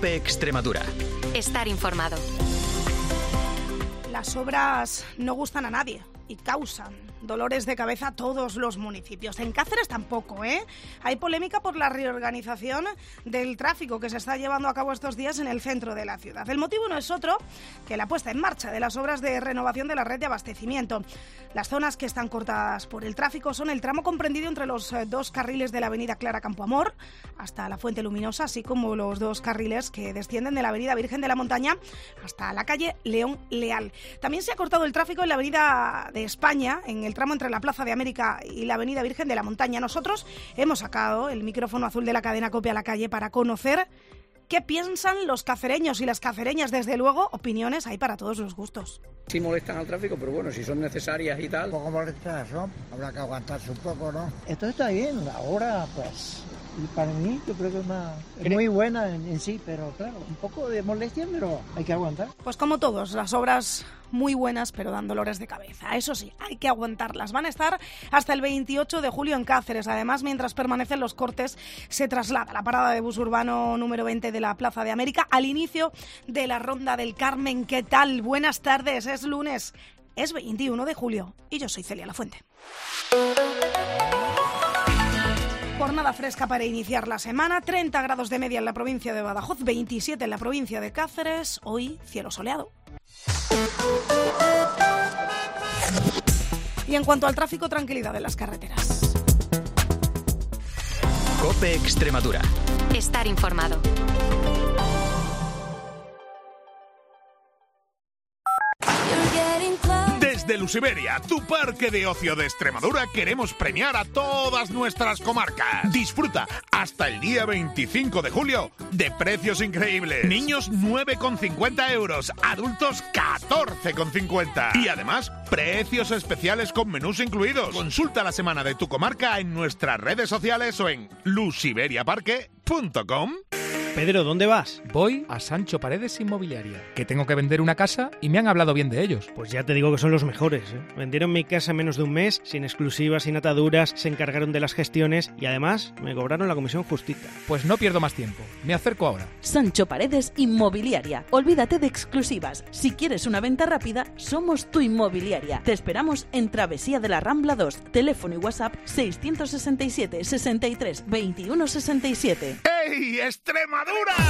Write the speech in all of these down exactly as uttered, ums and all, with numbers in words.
COPE Extremadura. Estar informado. Las obras no gustan a nadie y causan dolores de cabeza a todos los municipios. En Cáceres tampoco, ¿eh? Hay polémica por la reorganización del tráfico que se está llevando a cabo estos días en el centro de la ciudad. El motivo no es otro que la puesta en marcha de las obras de renovación de la red de abastecimiento. Las zonas que están cortadas por el tráfico son el tramo comprendido entre los dos carriles de la avenida Clara Campoamor hasta la Fuente Luminosa, así como los dos carriles que descienden de la avenida Virgen de la Montaña hasta la calle León Leal. También se ha cortado el tráfico en la avenida de España, en el tramo entre la Plaza de América y la avenida Virgen de la Montaña. Nosotros hemos sacado el micrófono azul de la cadena COPE a la calle para conocer qué piensan los cacereños y las cacereñas. Desde luego, opiniones hay para todos los gustos. Sí molestan al tráfico, pero bueno, si son necesarias y tal... Un poco molestas, ¿no? Habrá que aguantarse un poco, ¿no? Esto está bien, ahora pues... Y para mí yo creo que es, una, es muy buena en, en sí, pero claro, un poco de molestia, pero hay que aguantar. Pues como todos, las obras muy buenas, pero dan dolores de cabeza. Eso sí, hay que aguantarlas. Van a estar hasta el veintiocho de julio en Cáceres. Además, mientras permanecen los cortes, se traslada la parada de bus urbano número veinte de la Plaza de América al inicio de la Ronda del Carmen. ¿Qué tal? Buenas tardes, es lunes, es veintiuno de julio y yo soy Celia Lafuente. Jornada fresca para iniciar la semana, treinta grados de media en la provincia de Badajoz, veintisiete en la provincia de Cáceres, hoy cielo soleado. Y en cuanto al tráfico, tranquilidad en las carreteras. COPE Extremadura. Estar informado. Desde Lusiberia, tu parque de ocio de Extremadura, queremos premiar a todas nuestras comarcas. Disfruta hasta el día veinticinco de julio de precios increíbles. Niños nueve con cincuenta euros, adultos catorce con cincuenta. Y además, precios especiales con menús incluidos. Consulta la semana de tu comarca en nuestras redes sociales o en lusiberiaparque punto com. Pedro, ¿dónde vas? Voy a Sancho Paredes Inmobiliaria, que tengo que vender una casa y me han hablado bien de ellos. Pues ya te digo que son los mejores, ¿eh? Vendieron mi casa en menos de un mes, sin exclusivas, sin ataduras, se encargaron de las gestiones y además me cobraron la comisión justita. Pues no pierdo más tiempo, me acerco ahora. Sancho Paredes Inmobiliaria. Olvídate de exclusivas. Si quieres una venta rápida, somos tu inmobiliaria. Te esperamos en Travesía de la Rambla dos. Teléfono y WhatsApp seiscientos sesenta y siete, sesenta y tres, veintiuno sesenta y siete. ¡Ey, Extremadura!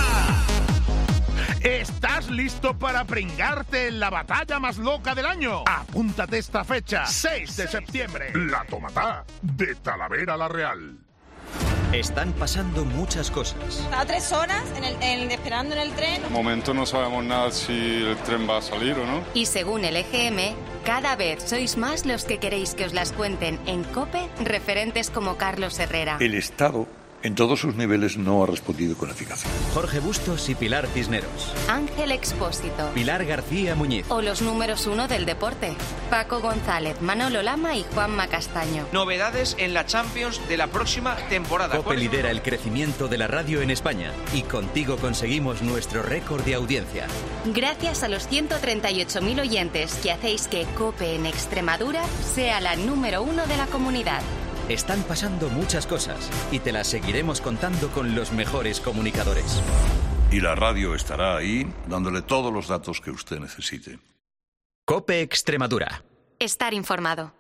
¿Estás listo para pringarte en la batalla más loca del año? Apúntate esta fecha, seis de septiembre. La Tomatá de Talavera la Real. Están pasando muchas cosas. A tres horas en el, en, esperando en el tren. De momento no sabemos nada si el tren va a salir o no. Y según el E G M, cada vez sois más los que queréis que os las cuenten en COPE referentes como Carlos Herrera. El Estado, en todos sus niveles, no ha respondido con eficacia. Jorge Bustos y Pilar Cisneros. Ángel Expósito. Pilar García Muñiz. O los números uno del deporte. Paco González, Manolo Lama y Juanma Castaño. Novedades en la Champions de la próxima temporada. COPE lidera el crecimiento de la radio en España y contigo conseguimos nuestro récord de audiencia. Gracias a los ciento treinta y ocho mil oyentes que hacéis que COPE en Extremadura sea la número uno de la comunidad. Están pasando muchas cosas y te las seguiremos contando con los mejores comunicadores. Y la radio estará ahí dándole todos los datos que usted necesite. COPE Extremadura. Estar informado.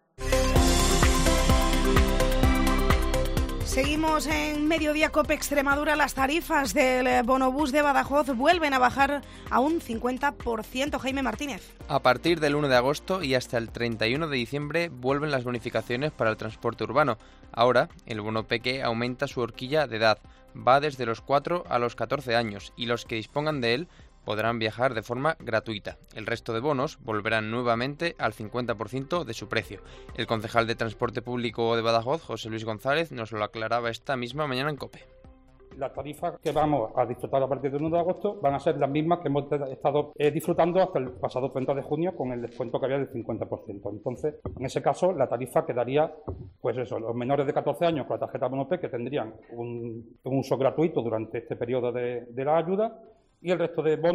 Seguimos en Mediodía COPE Extremadura. Las tarifas del bonobús de Badajoz vuelven a bajar a un cincuenta por ciento. Jaime Martínez. A partir del uno de agosto y hasta el treinta y uno de diciembre vuelven las bonificaciones para el transporte urbano. Ahora, el bono peque aumenta su horquilla de edad. Va desde los cuatro a los catorce años y los que dispongan de él podrán viajar de forma gratuita. El resto de bonos volverán nuevamente al cincuenta por ciento de su precio. El concejal de Transporte Público de Badajoz, José Luis González, nos lo aclaraba esta misma mañana en COPE. Las tarifas que vamos a disfrutar a partir del uno de agosto van a ser las mismas que hemos estado eh, disfrutando hasta el pasado treinta de junio con el descuento que había del cincuenta por ciento. Entonces, en ese caso, la tarifa quedaría, pues eso, los menores de catorce años con la tarjeta Bonopé que tendrían un, un uso gratuito durante este periodo de, de la ayuda, y el resto de bonos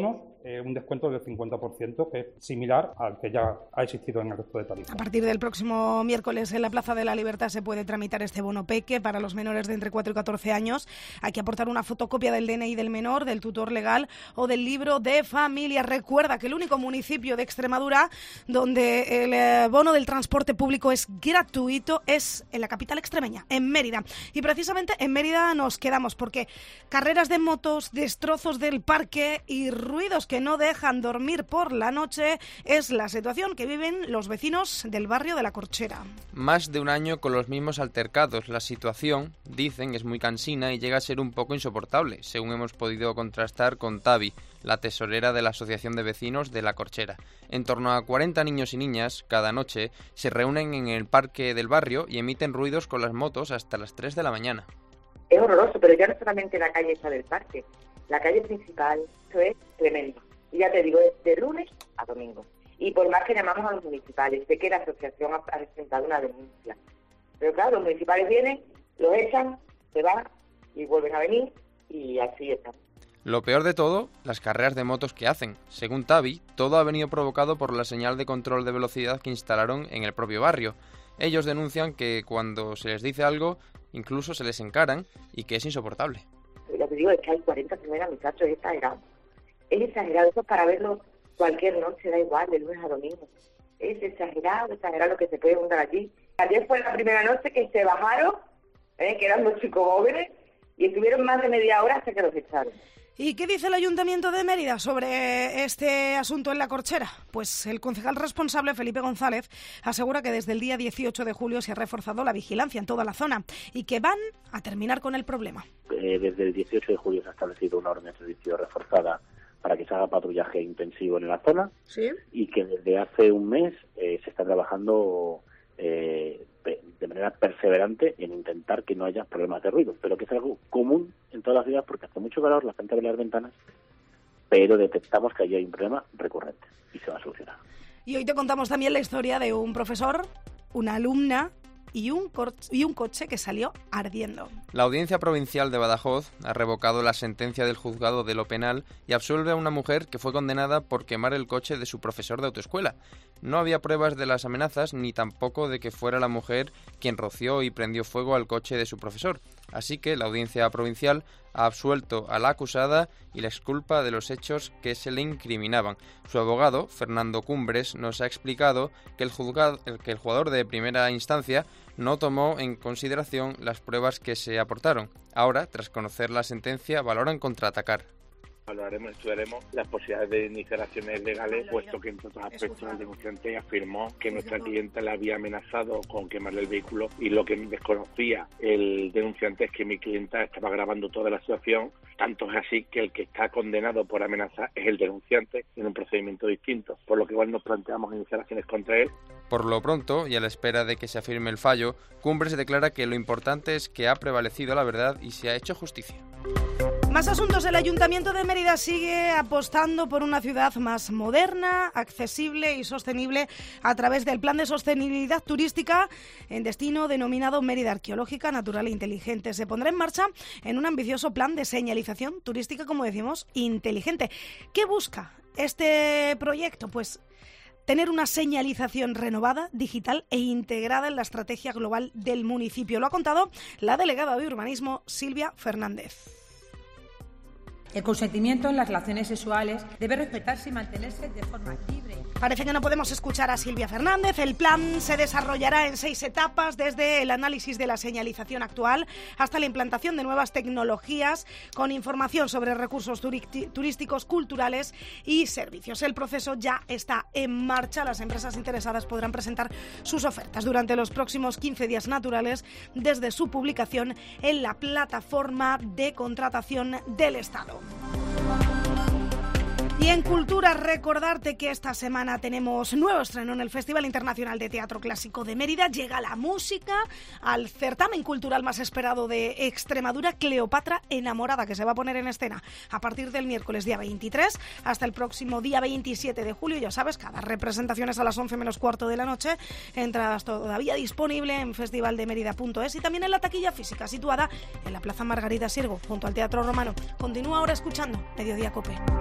eh, un descuento del cincuenta por ciento, que es similar al que ya ha existido en el resto de tarifas. A partir del próximo miércoles en la Plaza de la Libertad se puede tramitar este bono peque para los menores de entre cuatro y catorce años. Hay que aportar una fotocopia del D N I del menor, del tutor legal o del libro de familia. Recuerda que el único municipio de Extremadura donde el eh, bono del transporte público es gratuito es en la capital extremeña, en Mérida. Y precisamente en Mérida nos quedamos porque carreras de motos, destrozos del parque y ruidos que no dejan dormir por la noche es la situación que viven los vecinos del barrio de La Corchera. Más de un año con los mismos altercados. La situación, dicen, es muy cansina y llega a ser un poco insoportable, según hemos podido contrastar con Tavi, la tesorera de la Asociación de Vecinos de La Corchera. En torno a cuarenta niños y niñas cada noche se reúnen en el parque del barrio y emiten ruidos con las motos hasta las tres de la mañana. Es horroroso, pero ya no solamente la calle esa del parque, la calle principal, eso es tremendo. Y ya te digo, es de lunes a domingo. Y por más que llamamos a los municipales, sé que la asociación ha presentado una denuncia. Pero claro, los municipales vienen, los echan, se van y vuelven a venir y así están. Lo peor de todo, las carreras de motos que hacen. Según Tavi, todo ha venido provocado por la señal de control de velocidad que instalaron en el propio barrio. Ellos denuncian que cuando se les dice algo, incluso se les encaran y que es insoportable. Ya te digo, es que hay cuarenta primeras, muchachos, es exagerado. Es exagerado, eso es para verlo cualquier noche, da igual, de lunes a domingo. Es exagerado, exagerado lo que se puede juntar allí. Ayer fue la primera noche que se bajaron, ¿eh? que eran dos chicos jóvenes, y estuvieron más de media hora hasta que los echaron. ¿Y qué dice el Ayuntamiento de Mérida sobre este asunto en La Corchera? Pues el concejal responsable, Felipe González, asegura que desde el día dieciocho de julio se ha reforzado la vigilancia en toda la zona y que van a terminar con el problema. Eh, desde el dieciocho de julio se ha establecido una orden de servicio reforzada para que se haga patrullaje intensivo en la zona. ¿Sí? Y que desde hace un mes eh, se está trabajando eh, de manera perseverante en intentar que no haya problemas de ruido, pero que es algo común en todas las ciudades porque hace mucho calor, la gente abre las ventanas, pero detectamos que allí hay un problema recurrente y se va a solucionar. Y hoy te contamos también la historia de un profesor, una alumna y un, cor- y un coche que salió ardiendo. La Audiencia Provincial de Badajoz ha revocado la sentencia del juzgado de lo penal y absuelve a una mujer que fue condenada por quemar el coche de su profesor de autoescuela. No había pruebas de las amenazas ni tampoco de que fuera la mujer quien roció y prendió fuego al coche de su profesor. Así que la Audiencia Provincial ha absuelto a la acusada y la exculpa de los hechos que se le incriminaban. Su abogado, Fernando Cumbres, nos ha explicado que el, juzgado, que el jugador de primera instancia no tomó en consideración las pruebas que se aportaron. Ahora, tras conocer la sentencia, valoran contraatacar. Valoraremos, estudiaremos las posibilidades de iniciar acciones legales, puesto que en otros aspectos el denunciante afirmó que nuestra clienta le había amenazado con quemarle el vehículo y lo que desconocía el denunciante es que mi clienta estaba grabando toda la situación. Tanto es así que el que está condenado por amenaza es el denunciante en un procedimiento distinto, por lo que igual nos planteamos iniciar acciones contra él. Por lo pronto, y a la espera de que se afirme el fallo, Cumbres declara que lo importante es que ha prevalecido la verdad y se ha hecho justicia. Más asuntos. El Ayuntamiento de Mérida sigue apostando por una ciudad más moderna, accesible y sostenible a través del Plan de Sostenibilidad Turística en destino denominado Mérida Arqueológica, Natural e Inteligente. Se pondrá en marcha en un ambicioso plan de señalización turística, como decimos, inteligente. ¿Qué busca este proyecto? Pues tener una señalización renovada, digital e integrada en la estrategia global del municipio. Lo ha contado la delegada de Urbanismo, Silvia Fernández. El consentimiento en las relaciones sexuales debe respetarse y mantenerse de forma libre. Parece que no podemos escuchar a Silvia Fernández. El plan se desarrollará en seis etapas, desde el análisis de la señalización actual hasta la implantación de nuevas tecnologías con información sobre recursos turísticos, culturales y servicios. El proceso ya está en marcha. Las empresas interesadas podrán presentar sus ofertas durante los próximos quince días naturales desde su publicación en la plataforma de contratación del Estado. Y en Cultura, recordarte que esta semana tenemos nuevo estreno en el Festival Internacional de Teatro Clásico de Mérida. Llega la música al certamen cultural más esperado de Extremadura, Cleopatra Enamorada, que se va a poner en escena a partir del miércoles día veintitrés hasta el próximo día veintisiete de julio. Ya sabes, cada representación es a las once menos cuarto de la noche. Entradas todavía disponible en festivaldemerida punto es y también en la taquilla física situada en la Plaza Margarita Siergo, junto al Teatro Romano. Continúa ahora escuchando Mediodía Cope.